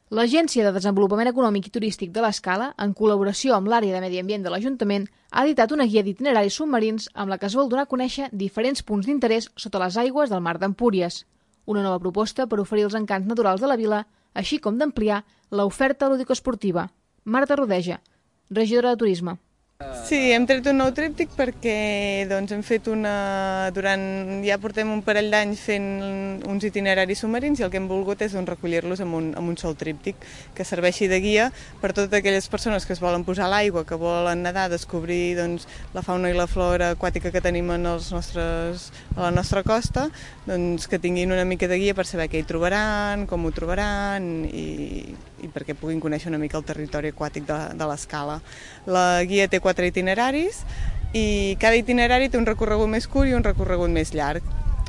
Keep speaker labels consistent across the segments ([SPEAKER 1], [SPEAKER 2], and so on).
[SPEAKER 1] L'Agència de Desenvolupament Econòmic i Turístic de l'Escala, en col·laboració amb l'àrea de Medi Ambient de l'Ajuntament, ha editat una guia d'itineraris submarins amb la que es vol donar a conèixer diferents punts d'interès sota les aigües del Mar d'Empúries. Una nova proposta per oferir els encants naturals de la vila, així com d'ampliar l'oferta lúdico-esportiva. Marta Rodeja, regidora de Turisme.
[SPEAKER 2] Sí, hem tret un nou tríptic perquè hem fet ja portem un parell d'anys fent uns itineraris submarins i el que hem volgut és recollir-los amb un sol tríptic que serveixi de guia per totes aquelles persones que es volen posar a l'aigua, que volen nedar, descobrir la fauna i la flora aquàtica que tenim a la nostra costa, que tinguin una mica de guia per saber què hi trobaran, com ho trobaran i perquè puguin conèixer una mica el territori aquàtic de l'Escala. La guia té 4 itineraris i cada itinerari té un recorregut més curt i un recorregut més llarg.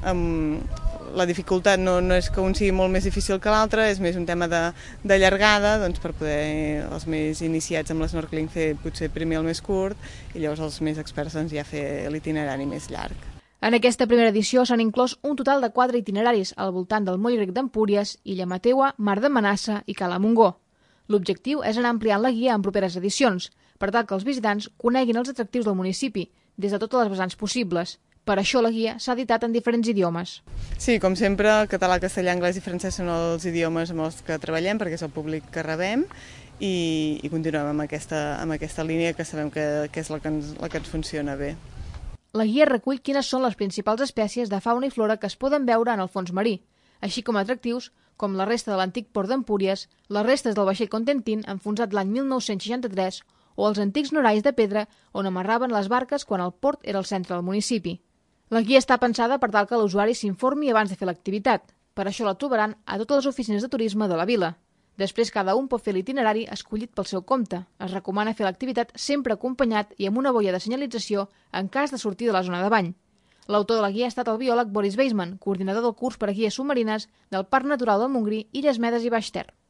[SPEAKER 2] La dificultat no és que un sigui molt més difícil que l'altre, és més un tema de llargada, per poder els més iniciats amb l'snorkeling fer potser primer el més curt i llavors els més experts ja fer l'itinerari més llarg.
[SPEAKER 1] En aquesta primera edició s'han inclòs un total de 4 itineraris al voltant del Moll Grec d'Empúries, Illa Mateua, Mar de Manassa i Cala Montgó. L'objectiu és anar ampliant la guia en properes edicions, per tal que els visitants coneguin els atractius del municipi, des de totes les vessants possibles. Per això la guia s'ha editat en diferents idiomes.
[SPEAKER 2] Sí, com sempre, català, castellà, anglès i francès són els idiomes amb els que treballem, perquè és el públic que rebem, i continuem amb aquesta línia que sabem que és la que ens funciona bé.
[SPEAKER 1] La guia recull quines són les principals espècies de fauna i flora que es poden veure en el fons marí, així com atractius com la resta de l'antic port d'Empúries, les restes del vaixell Contentin, enfonsat l'any 1963, o els antics norais de pedra on amarraven les barques quan el port era el centre del municipi. La guia està pensada per tal que l'usuari s'informi abans de fer l'activitat. Per això la trobaran a totes les oficines de turisme de la vila. Després, cada un pot fer l'itinerari escollit pel seu compte. Es recomana fer l'activitat sempre acompanyat i amb una boia de senyalització en cas de sortir de la zona de bany. L'autor de la guia ha estat el biòleg Boris Weisman, coordinador del curs per a guies submarines del Parc Natural del Montgrí, Illes Medes i Baix Ter.